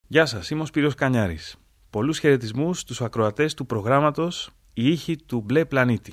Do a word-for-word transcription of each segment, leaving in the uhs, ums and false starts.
Γεια σας, είμαι ο Σπύρος Κανιάρης. Πολλούς χαιρετισμούς στους ακροατές του προγράμματος «Η ήχη του Μπλε Πλανήτη».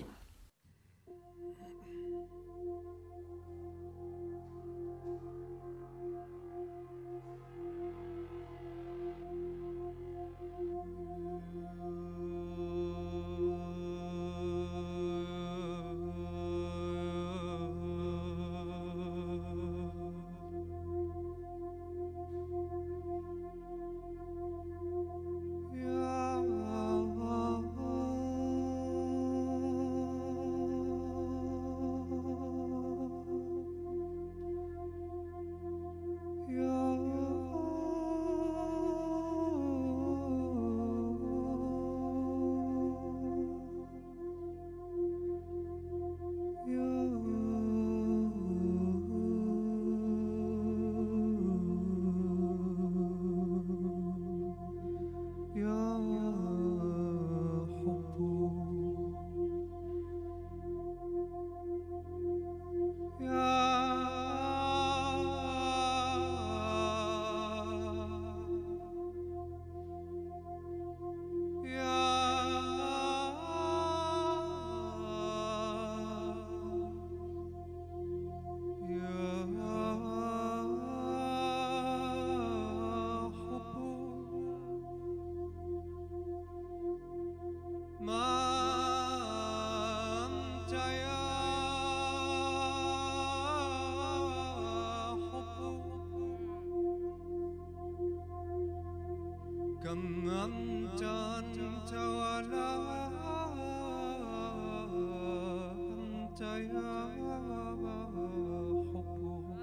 كم أنت أنت ولا أنت يا حب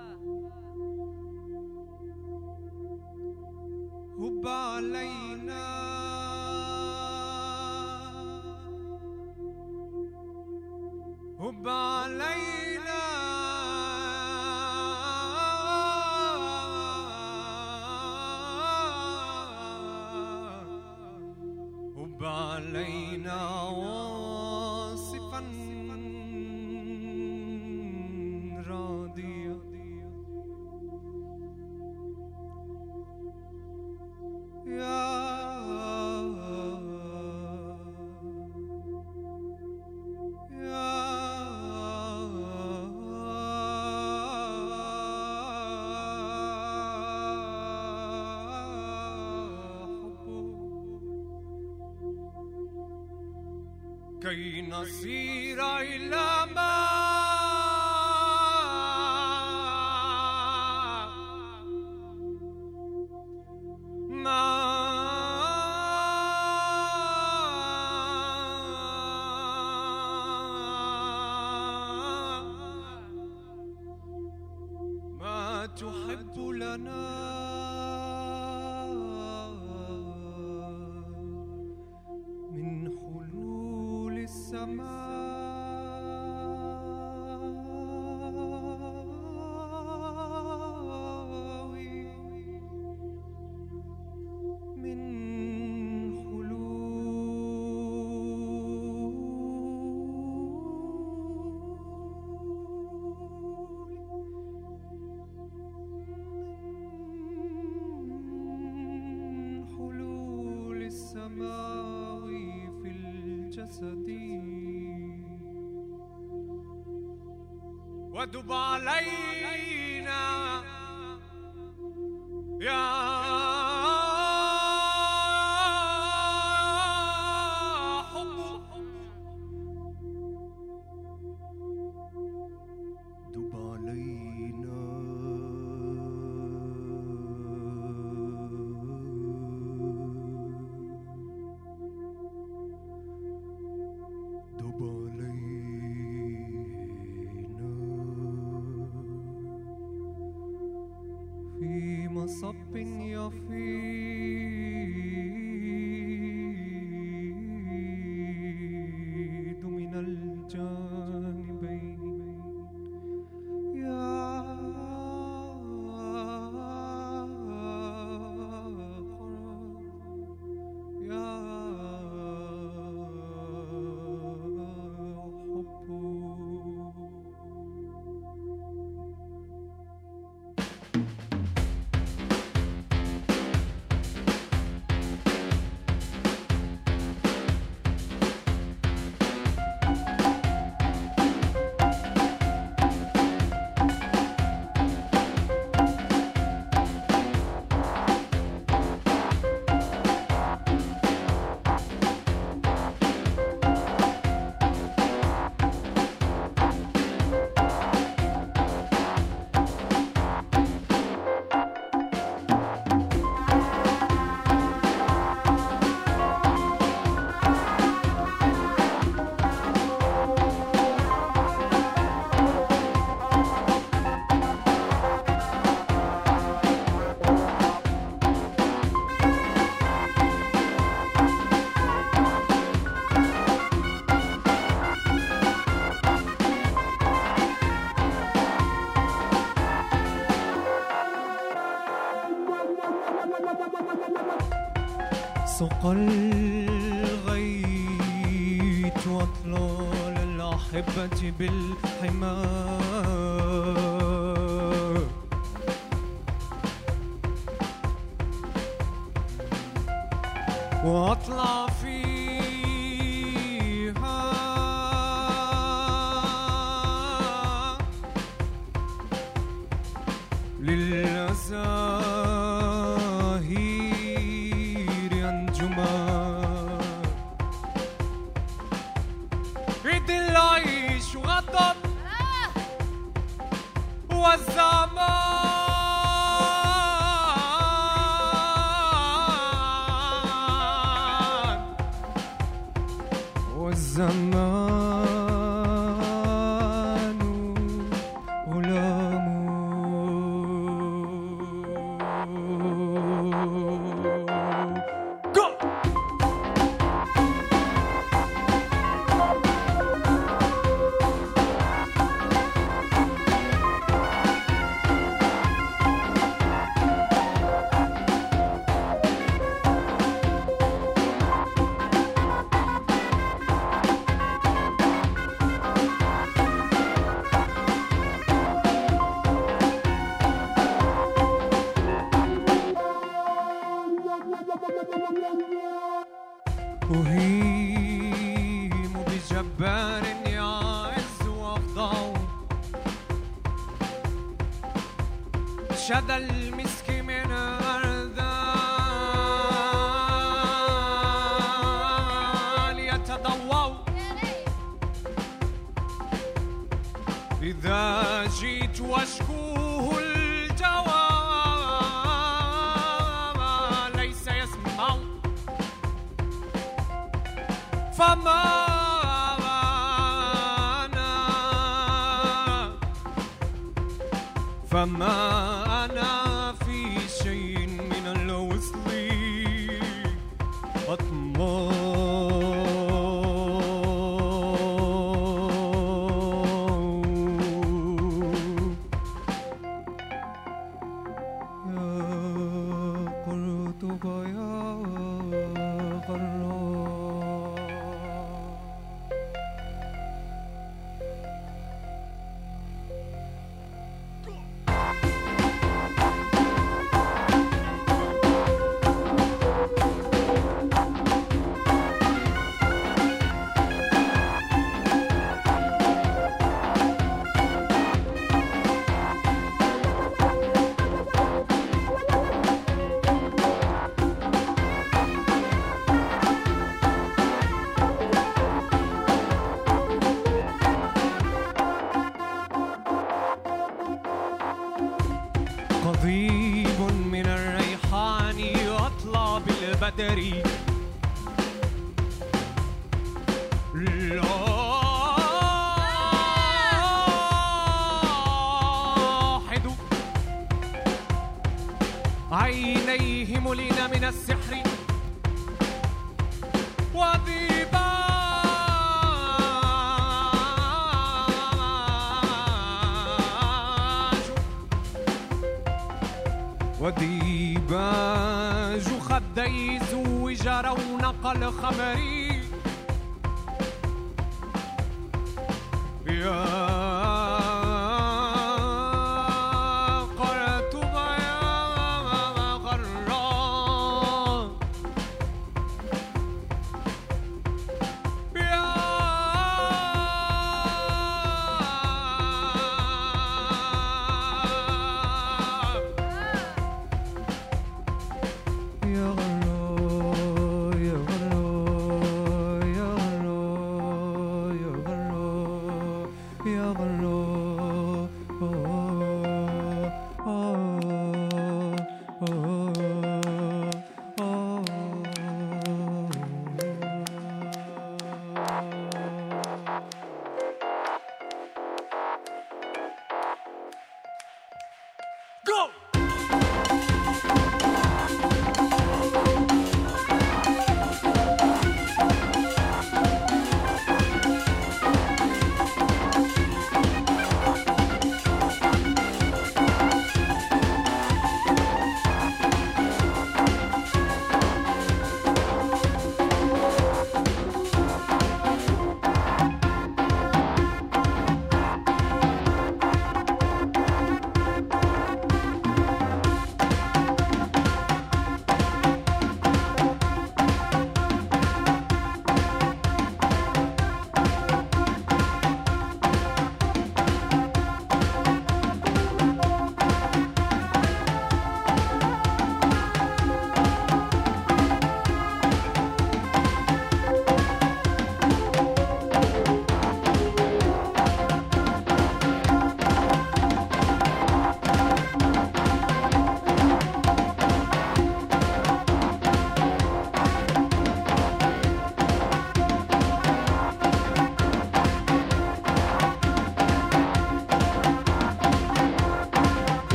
هب علينا هب علينا هب علينا واصفا راضيا يا كي نصير إلى ما ما ما تحب لنا ودب علينا يا حب دب علينا دب علينا في مصب يفيض من الجانبين يا يا حب سقى الغيث وأطلال الأحبة بالحمار وأطلع فيها للأزاهير أنجما عيد العيش غضب والزمان والزمان غلام Go! أهيم بجبار يعز وأخضع شذا المسك من أرذال يتضوع إذا جيت وأشكوه الجواب ليس يسمع فما أنا فما أنا في شيء من الوصل أطمع يا قرطبة يا غرام قضيب من الريحان يطلع بالبدر لاحظ عينيه ملين من السحر وضباج وديباج خدي زوج رونق الخمر يا قرطبة يا غرام يا يا غرام يا غرام يا غرام يا غرام يا غرام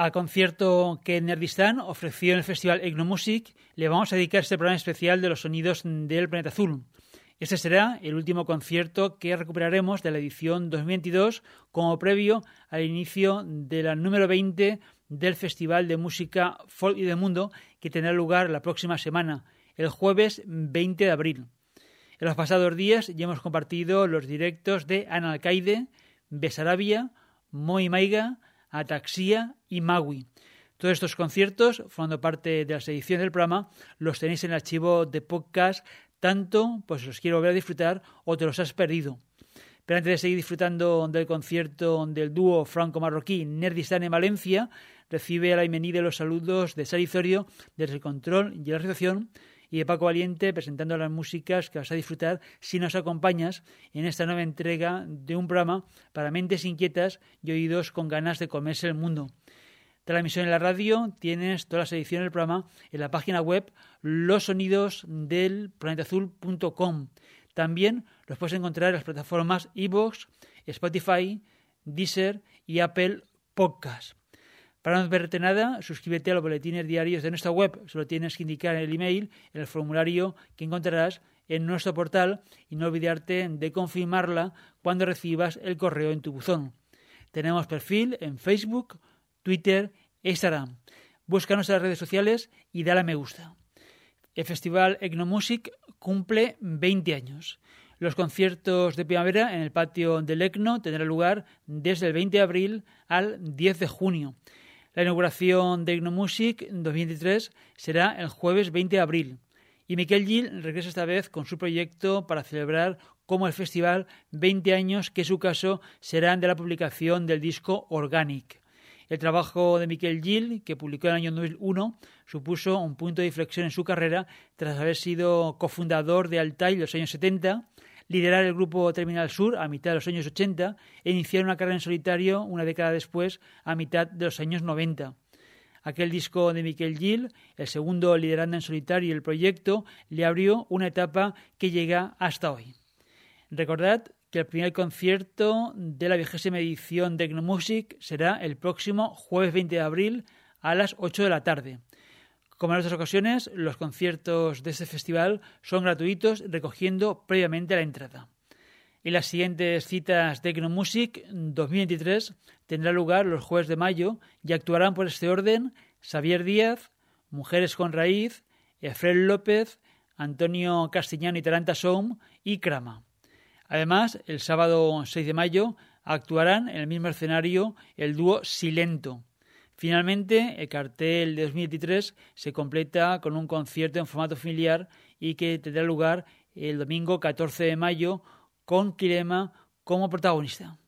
Cada concierto que Nerdistan ofreció en el Festival Egnomusic le vamos a dedicar este programa especial de los sonidos del planeta azul. Este será el último concierto que recuperaremos de la edición dos mil veintidós como previo al inicio de la número veinte del Festival de Música Folk y del Mundo, que tendrá lugar la próxima semana, el jueves veinte de abril. En los pasados días ya hemos compartido los directos de Analcaide, Besarabia, Moi Maiga, Ataxia y Maui. Todos estos conciertos, formando parte de las ediciones del programa, los tenéis en el archivo de podcast, tanto pues los quiero volver a disfrutar o te los has perdido. Pero antes de seguir disfrutando del concierto del dúo franco-marroquí Nerdistan en Valencia, recibe la bienvenida y los saludos de Sari Zorio desde el control y la realización, y de Paco Valiente presentando las músicas que vas a disfrutar si nos acompañas en esta nueva entrega de un programa para mentes inquietas y oídos con ganas de comerse el mundo. Tras la emisión en la radio tienes todas las ediciones del programa en la página web los sonidos del planeta azul punto com. También los puedes encontrar en las plataformas iVoox, Spotify, Deezer y Apple Podcast. Para no perderte nada, suscríbete a los boletines diarios de nuestra web. Solo tienes que indicar en el email, en el formulario que encontrarás en nuestro portal, y no olvidarte de confirmarla cuando recibas el correo en tu buzón. Tenemos perfil en Facebook, Twitter e Instagram. Búscanos en las redes sociales y dale a me gusta. El Festival Egnomusic cumple veinte años. Los conciertos de primavera en el patio del Ecno tendrán lugar desde el veinte de abril al diez de junio. La inauguración de Egnomusic dos mil veintitrés será el jueves veinte de abril. Y Miquel Gil regresa esta vez con su proyecto para celebrar como el festival veinte años, que en su caso serán de la publicación del disco Organic. El trabajo de Miquel Gil, que publicó en el año dos mil uno, supuso un punto de inflexión en su carrera tras haber sido cofundador de Altai en los años setenta, liderar el grupo Terminal Sur a mitad de los años ochenta e iniciar una carrera en solitario una década después, a mitad de los años noventa. Aquel disco de Miquel Gil, el segundo liderando en solitario el proyecto, le abrió una etapa que llega hasta hoy. Recordad que el primer concierto de la vigésima edición de Egnomusic será el próximo jueves veinte de abril a las ocho de la tarde. Como en otras ocasiones, los conciertos de este festival son gratuitos, recogiendo previamente la entrada. Y las siguientes citas de Egnomusic dos mil veintitrés tendrán lugar los jueves de mayo y actuarán por este orden Xavier Díaz, Mujeres con Raíz, Efrén López, Antonio Castellano y Taranta Sound y Crama. Además, el sábado seis de mayo actuarán en el mismo escenario el dúo Silento. Finalmente, el cartel de dos mil veintitrés se completa con un concierto en formato familiar y que tendrá lugar el domingo catorce de mayo con Kirema como protagonista.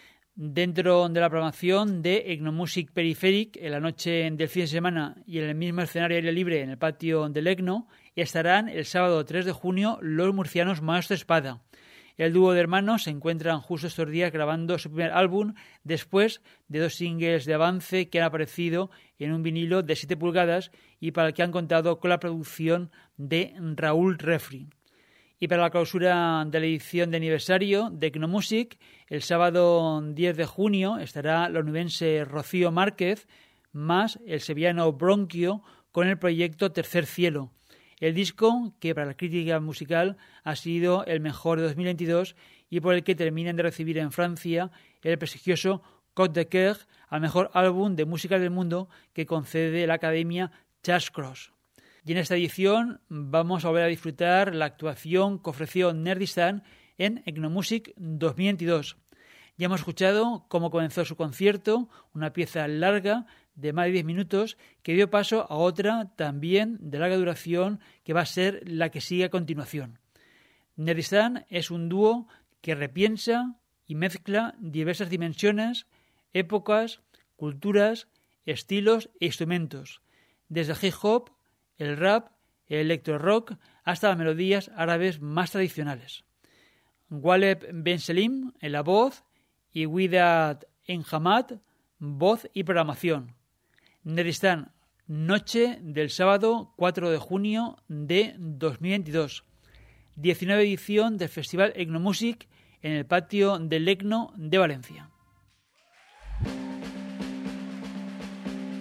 Dentro de la programación de Egnomusic Periferic, en la noche del fin de semana y en el mismo escenario aire libre en el patio del Egno, estarán el sábado tres de junio los murcianos Maestro Espada. El dúo de hermanos se encuentran justo estos días grabando su primer álbum después de dos singles de avance que han aparecido en un vinilo de siete pulgadas y para el que han contado con la producción de Raúl Refri. Y para la clausura de la edición de aniversario de Egnomusic, el sábado diez de junio estará la onubense Rocío Márquez más el sevillano Bronquio con el proyecto Tercer Cielo. El disco, que para la crítica musical ha sido el mejor de dos mil veintidós y por el que terminan de recibir en Francia el prestigioso Côte de Coeur al mejor álbum de música del mundo que concede la Academia Charles Cros. Y en esta edición vamos a volver a disfrutar la actuación que ofreció Nerdistan en Egnomusic dos mil veintidós. Ya hemos escuchado cómo comenzó su concierto, una pieza larga de más de diez minutos que dio paso a otra también de larga duración que va a ser la que sigue a continuación. Nerdistan es un dúo que repiensa y mezcla diversas dimensiones, épocas, culturas, estilos e instrumentos, desde el hip hop, el rap, el electro rock hasta las melodías árabes más tradicionales. Waleb Ben Selim en la voz y Widat Enhamad, voz y programación. Nerdistan, noche del sábado cuatro de junio de dos mil veintidós. diecinueva edición del Festival Egnomusic en el patio del Egno de Valencia.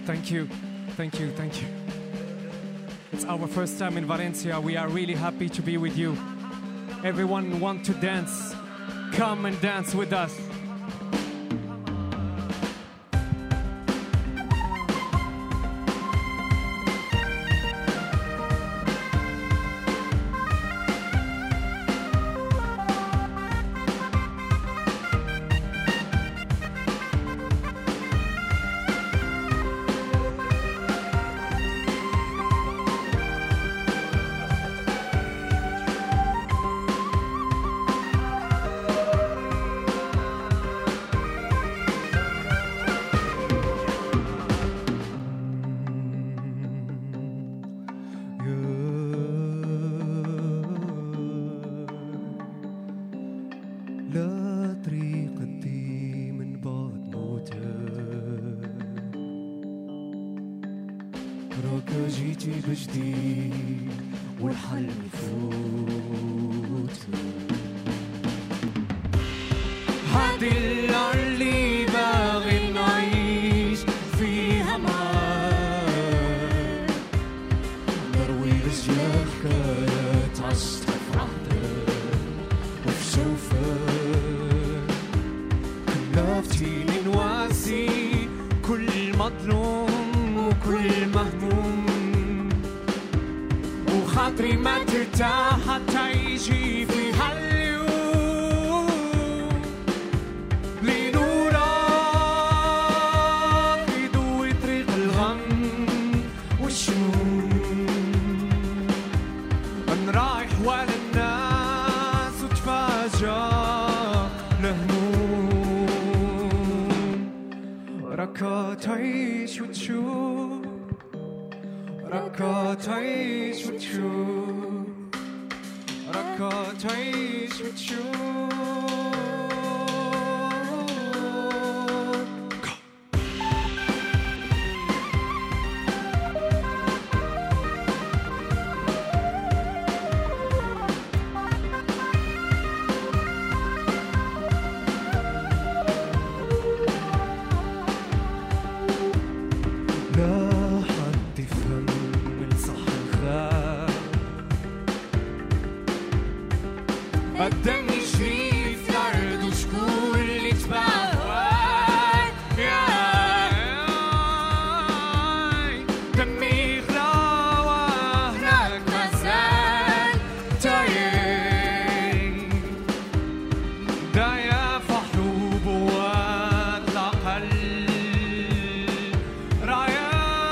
Thank you, thank you, thank you. It's our first time in Valencia. We are really happy to be with you. Everyone want to dance. Come and dance with us. بجديد والحلم يفوت هادي اللي باغي نعيش فيها معاك نروي رجال حكايات عشت في عهدك وفي شوفك كلفتيني نواسي كل مظلوم وكل مهموم خاطري ما ترتاح حتى يجي في هاليوم لنورك يضوي طريق الغم والشموم أنا رايح ورا الناس وتفاجأ لهموم راك تعيش وتشوف راك تعيش وتشوف راك تعيش وتشوف الدم يجري في الأرض وشكون اللي تبع هواك ياي دمي غلا وهناك مازال تايم دايا في حروب وطلع قلب رايا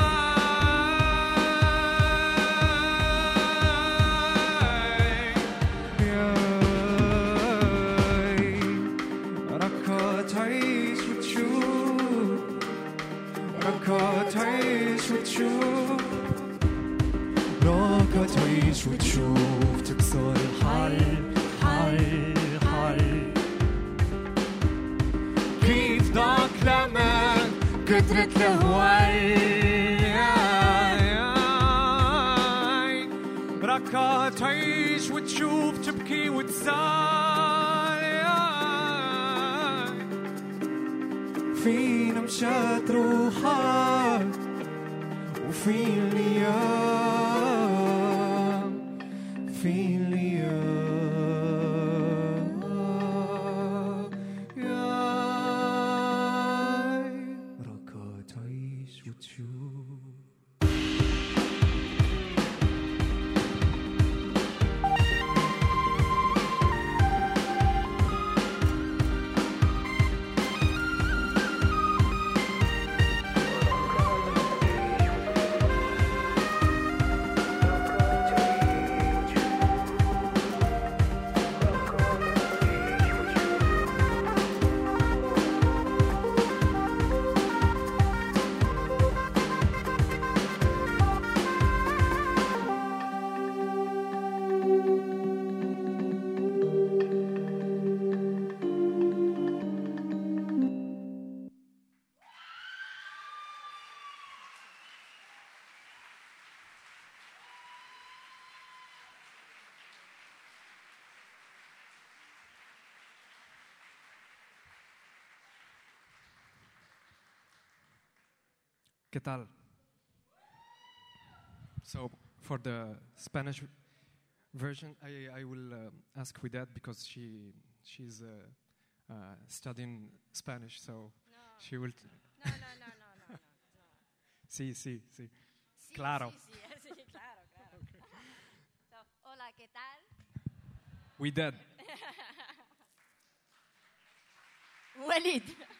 تعيش وتشوف راك تعيش وتشوف راك تعيش وتشوف تكسر الحل حل حل كيف ضاق لمن كترة الهوال راك تعيش وتشوف تبكي وتزعل فين مشات روحك وفين اليوم فين اليوم ياي راك تعيش وتشوف ¿Qué tal? So for the Spanish version, I, I will uh, ask Widad because she she's uh, uh, studying Spanish, so No. she will. T- No, no, no, no, no, no. sí, sí, sí. Sí, Claro. Sí, sí, sí, claro, claro. So, hola, ¿qué tal? Widad. Walid.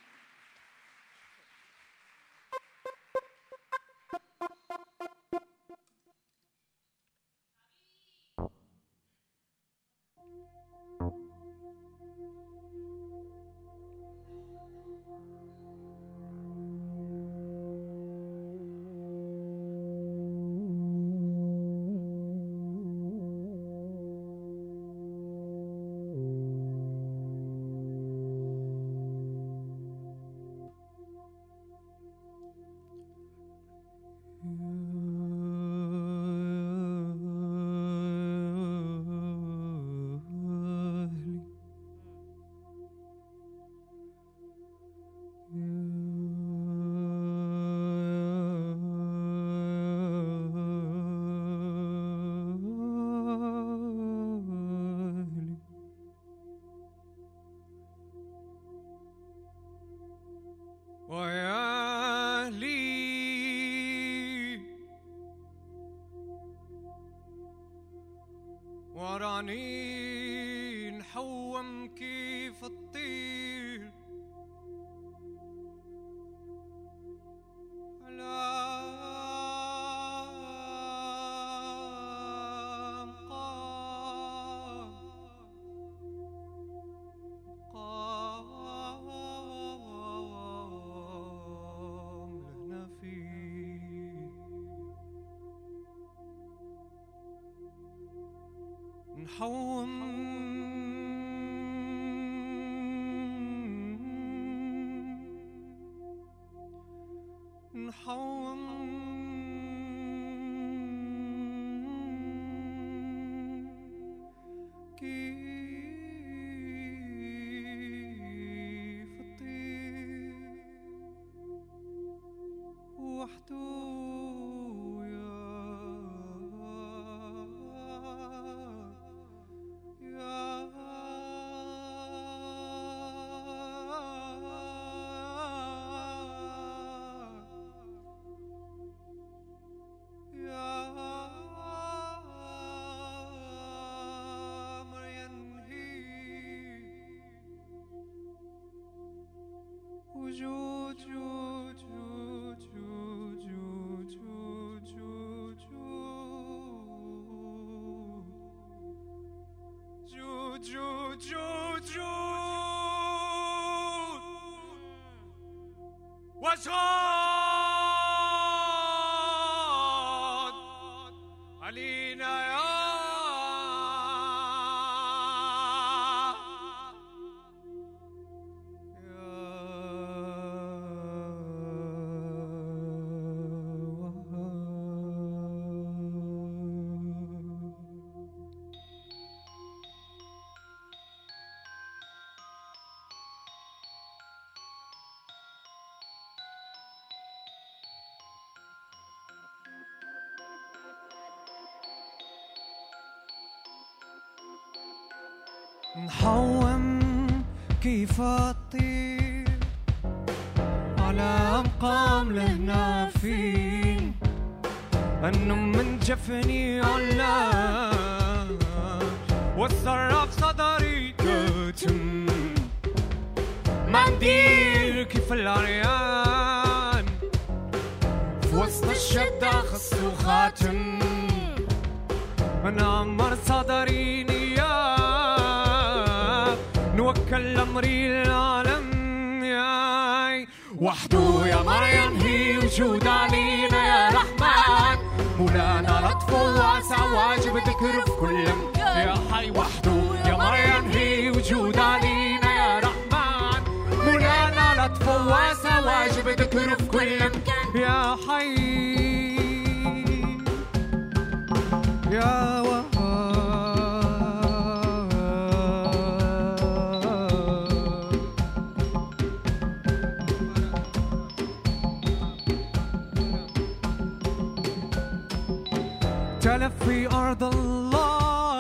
ويا لي وراني نحوم كيف الطير على مقام مقام لهنا فيه نحوم نحوم كيف الطير وحده يا يا يا مرينهي وجود جود جود جود جود جود جود جود جود جود جود وشاد علينا يا نحوم كيف اطير على مقام لهنا فين انم من جفني علا والسراب صدري كتم ما ندير كيف العريان في وسط الشدة خصو خاتم انا عمر صدري نياه نوكل امري العالم ياي وحده يا مريم هي وجود علينا يا رحمن مولانا لطف واسع واجب ذكر في كل مكان يا حي وحده يا مريم هي وجود علينا يا رحمن مولانا لطف واسع واجب ذكر في كل مكان يا حي يا وهاب تلف في أرض الله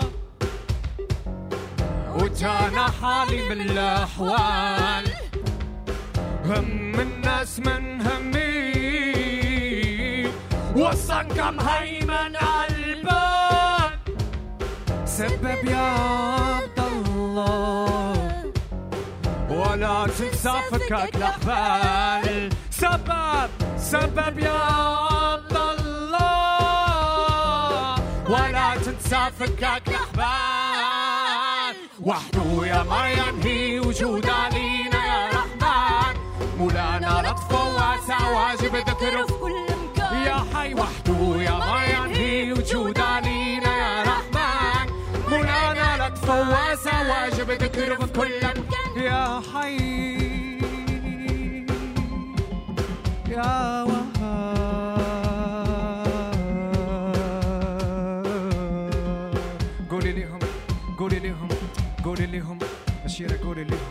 وجانا حالي من الأحوال هم الناس من همي وصلك مهيمن عالبال سبب يا عبد الله ولا تنسى فكك الأحبال سبب سبب يا عبد الله ولا تنسى فكك الأحبال وحده يا ما ينهي وجود علينا يا رحمن مولانا لطفه واسع واجب ذكره في كل مكان يا حي وحده يا ما ينهي وجود علينا يا رحمن مولانا لطفه واسع واجب ذكره في كل مكان يا حي يا وهاب قولي لهم قولي لهم قولي لهم أشيرة قولي لهم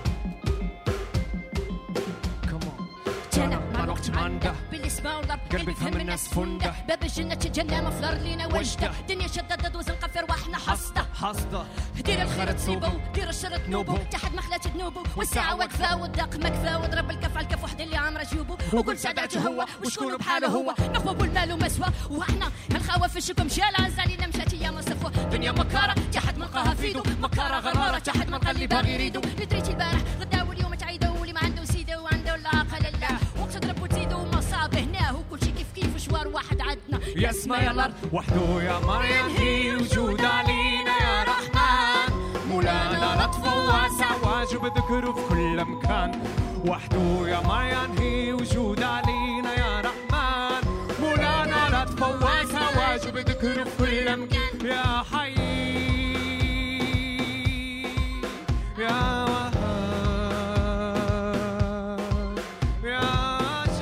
جنة ما نقش عنده بالاسماء والرب قلبي فهم الناس فنده باب الجنة تجنى مفلر لينا وجده دنيا شددت وزنقة في رواحنا حصده حصده دير الخير تصوبو دير الشر تنوبو تحت مخلات تنوبو والساعة واقفة والدق مكفى وضرب الكف على الكف وحد اللي عامرة جيوبو وكل سعادته هو وشكونه بحاله هو نخوة بالمال ومسوى وحنا هنخاوة في الشكم شال عزالينا مشات ايام صفوة دنيا مكارة تحت ملقاها فيدو مكارة غرارة تحت ملقى اللي باغي يريدو ندريتي البارح غدا واليوم تعيدو واللي ما عنده سيدو وعنده العاقل الله وقت تضرب وتزيدو مصاب هناه وكل شي كيف كيف شوار واحد عدنا يا اسمع يا الارض وحده يا مريم هي وجود علينا يا رحمن مولانا لطفه واسع واجب ذكره في كل مكان وحده يا مريم هي وجود علينا يا رحمن مولانا لطفه واسع واجب ذكره في كل مكان يا حي يا وهاب يا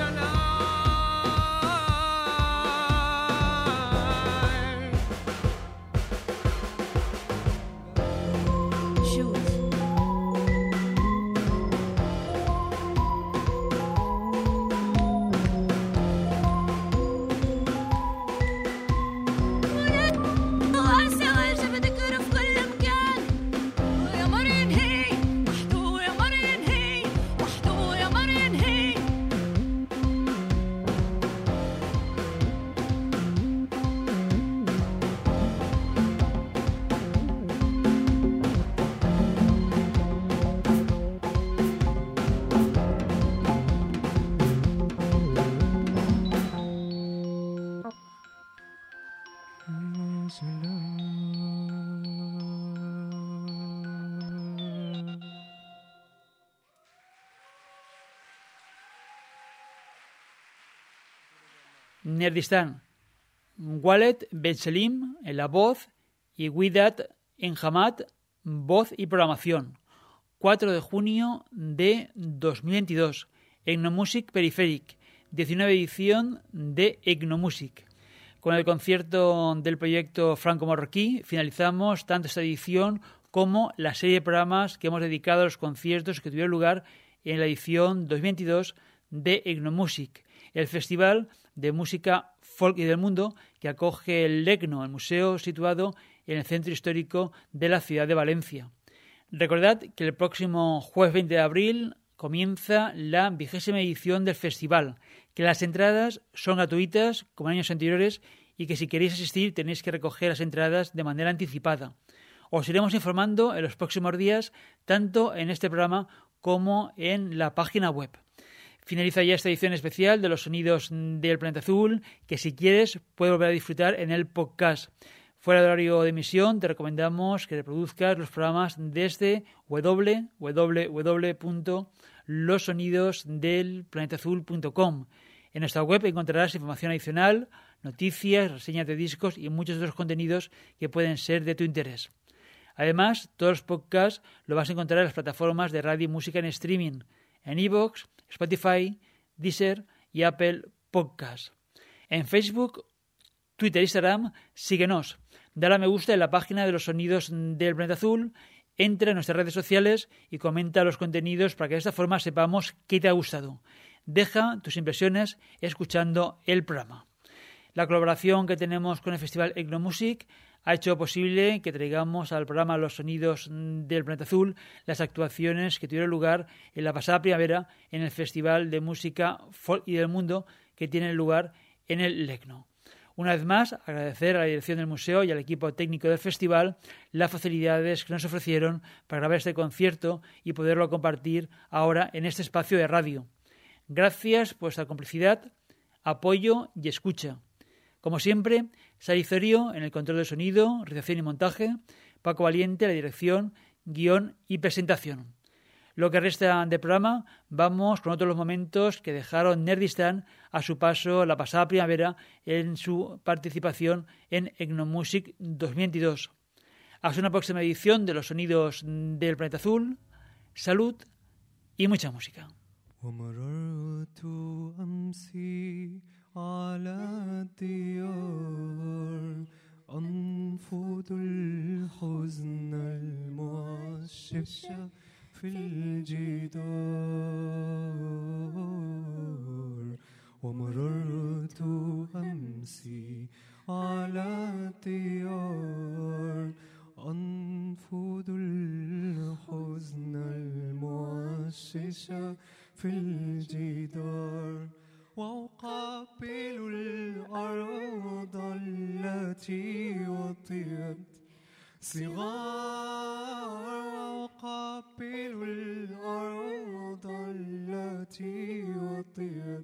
جلال شوف واسع واجب ذكره في كل مكان ويا مريم هي وحده يا مريم هي وحده يا مريم هي Nerdistán, Wallet Benselim en la voz y Widat Enjamad, voz y programación. cuatro de junio de dos mil veintidós. Egnomusic Peripheric, diecinueve edición de Egnomusic. Con el concierto del proyecto franco-marroquí finalizamos tanto esta edición como la serie de programas que hemos dedicado a los conciertos que tuvieron lugar en la edición dos mil veintidós de Egnomusic, el festival de música folk y del mundo que acoge el EGNO, el museo situado en el centro histórico de la ciudad de Valencia. Recordad que el próximo jueves veinte de abril comienza la vigésima edición del festival, que las entradas son gratuitas como en años anteriores y que si queréis asistir tenéis que recoger las entradas de manera anticipada. Os iremos informando en los próximos días tanto en este programa como en la página web. Finaliza ya esta edición especial de los sonidos del planeta azul, que si quieres puedes volver a disfrutar en el podcast. Fuera del horario de emisión te recomendamos que reproduzcas los programas desde doble u doble u doble u punto los sonidos del planeta azul punto com. En nuestra web encontrarás información adicional, noticias, reseñas de discos y muchos otros contenidos que pueden ser de tu interés. Además, todos los podcasts los vas a encontrar en las plataformas de radio y música en streaming, en iVoox, Spotify, Deezer y Apple Podcasts. En Facebook, Twitter e Instagram, síguenos. Dale a me gusta en la página de los sonidos del planeta azul, entra en nuestras redes sociales y comenta los contenidos para que de esta forma sepamos qué te ha gustado. Deja tus impresiones escuchando el programa. La colaboración que tenemos con el Festival Egnomusic ha hecho posible que traigamos al programa Los Sonidos del Planeta Azul las actuaciones que tuvieron lugar en la pasada primavera en el Festival de Música Folk y del Mundo que tiene lugar en el Legno. Una vez más, agradecer a la dirección del museo y al equipo técnico del festival las facilidades que nos ofrecieron para grabar este concierto y poderlo compartir ahora en este espacio de radio. Gracias por vuestra complicidad, apoyo y escucha. Como siempre, Sari Zorio en el control de sonido, realización y montaje, Paco Valiente la dirección, guión y presentación. Lo que resta del programa, vamos con otros los momentos que dejaron Nerdistan a su paso la pasada primavera en su participación en Egnomusic dos mil veintidós. Hasta una próxima edición de Los Sonidos del Planeta Azul. Salud y mucha música. في الجدار ومررت أمسي على ديار أنفض الحزن المعشش في الجدار وأقبل الأرض التي وطئت صغار وأقبل الأرض التي وطئت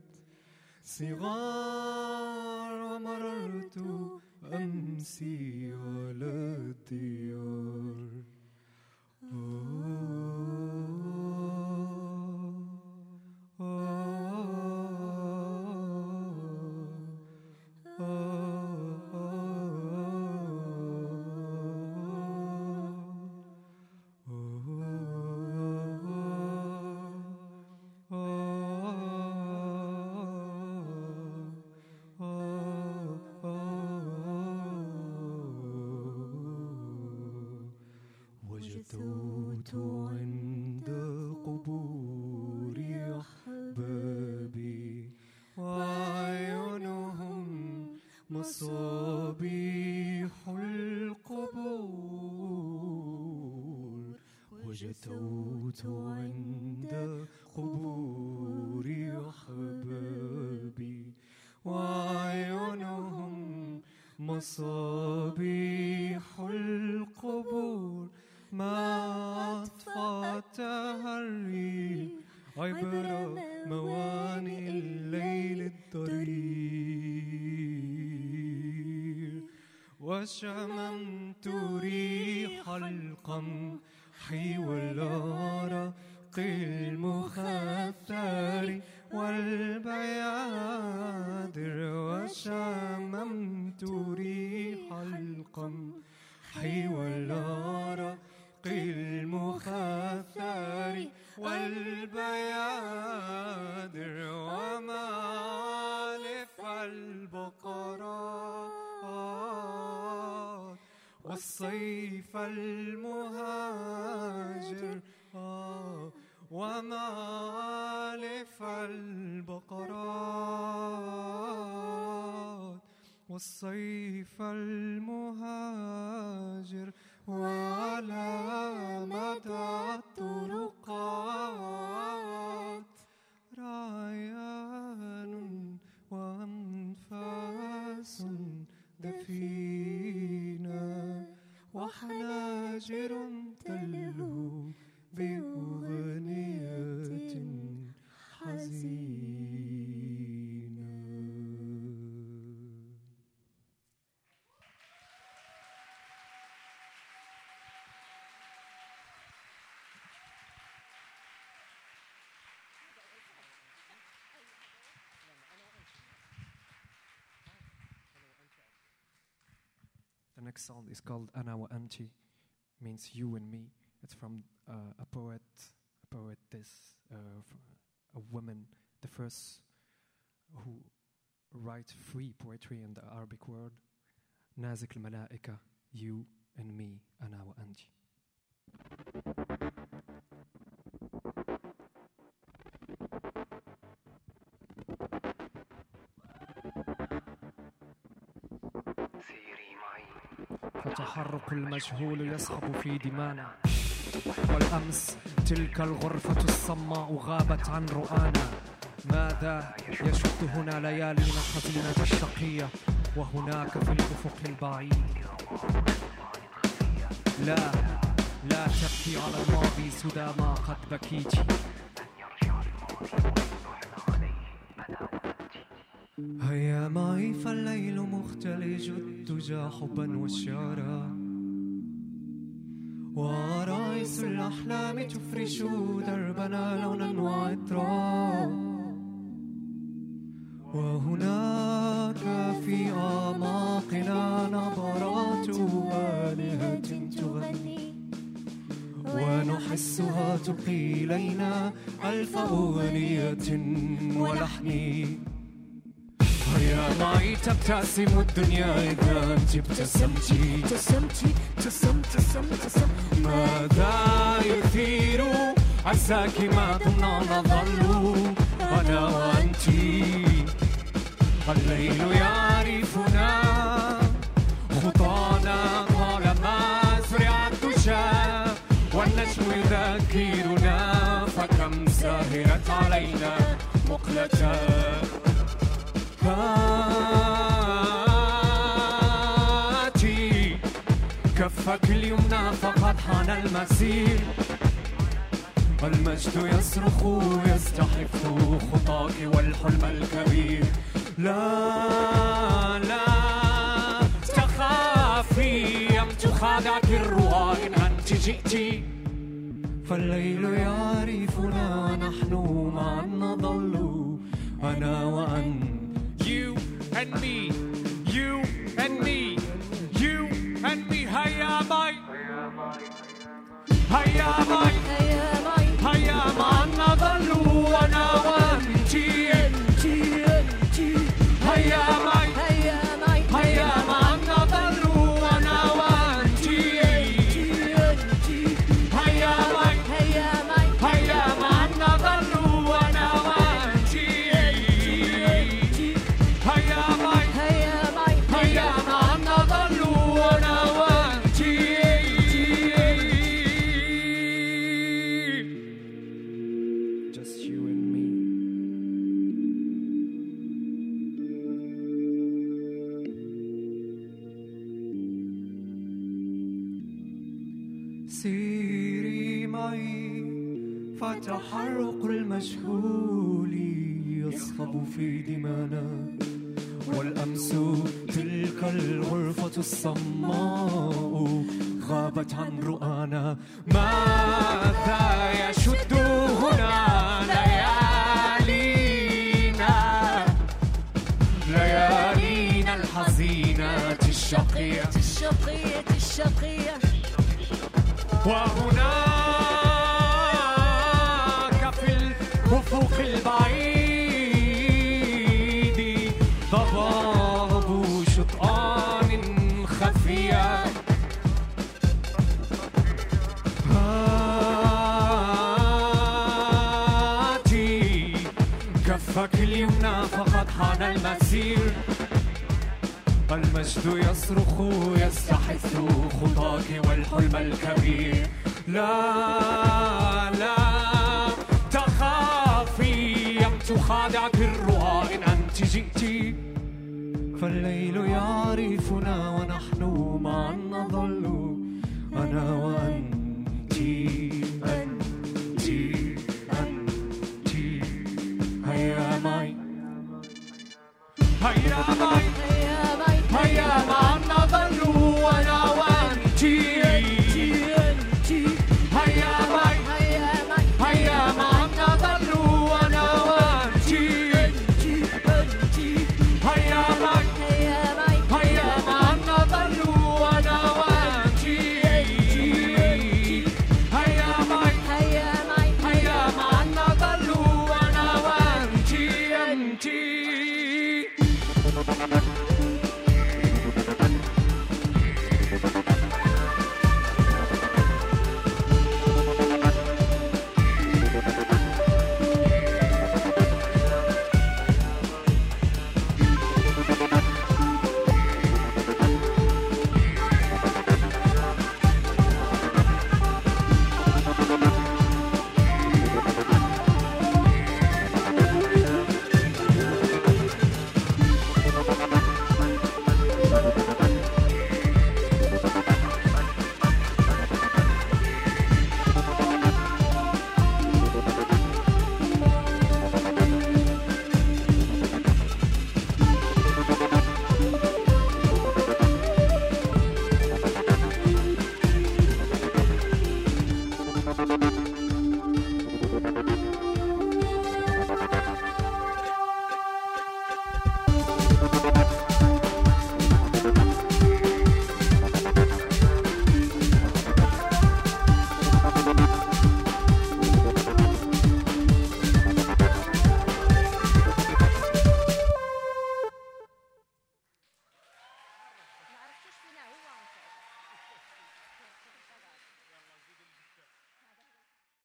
صغار ومررت أمسي على الديار وجدت عند قبور أحبابي وأعينهم مصابيح القبور وجدت عند قبور أحبابي وأعينهم مصابيح القبور ما أطفأتها الريح عبر موانئ الليل الضرير وشممت ريح القمح والعرق المخثر والبيادر وشممت ريح القمح والعرق المخثر والبيادر ومالف البقرات والصيف المهاجر ومالف البقرات والصيف المهاجر وعلى مدى الطرقات ريان وأنفاس دفينة وحناجر تلهو بأغنية حزينة. The next song is called Ana wa Anti, means you and me. It's from uh, a poet, a poetess, uh, a woman, the first who write free poetry in the Arabic word. Nazik al-Malaika, you and me, Ana wa Anti. فتحرك المجهول يصخب في دمانا، والأمس تلك الغرفة الصماء غابت عن رؤانا. ماذا يشد هنا ليالينا الحزينة الشقية وهناك في الأفق البعيد؟ لا لا تبكي على الماضي سدى ما قد بكيت. هيا معي فالليل مختلج الدجى حبا والشعرا، وعرايس الأحلام تفرش دربنا لونا وعطرا، وهناك في أعماقنا نبرات آلهة تغني، ونحسها تلقي إلينا ألف أغنية ولحن. هيا معي تبتسم الدنيا إذا أنت ابتسمتي، ابتسمتي ابتسمت ابتسمت. ماذا يثير عزاك ما دمنا نظل أنا وأنت؟ الليل يعرفنا خطانا طالما سرع الدجى، والنجم يذكرنا فكم سهرت علينا مقلة. هاتي كفك اليمنى فقد حان المسير، المجد يصرخ يستحف خطاك والحلم الكبير. لا لا تخافي أم تخادعك الرؤى إن أنت جئتي، فالليل يعرفنا نحن معا نظل أنا وأنت. You and me, you and me, you and me. هيا معي هيا معي هيا معا نظل أنا وأنت. هيا معي هيا معا نظل أنا وأنت. هيا معي هيا معا نظل أنا وأنت. هيا معي هيا معا نظل أنا وأنت. Just you and me. سيري معي فتحرق المجهول يصخب في دمانا، والأمس تلك الغرفة الصماء غابت عن رؤانا. ماذا يشد هنا ليالينا ليالينا الحزينة الشقية الشقية الشقية. وهناك في الأفق البعيد ضباب شطآن خفية. هاتي كفك اليمنى فقد حان المسير، المجد يصرخ يستحث خطاك والحلم الكبير. لا لا تخافي أم تخادعك الرؤى إن أنت جئتي، فالليل يعرفنا ونحن معا نظل أنا وأنت. أنت أنت هيا معي هيا معي هيا معي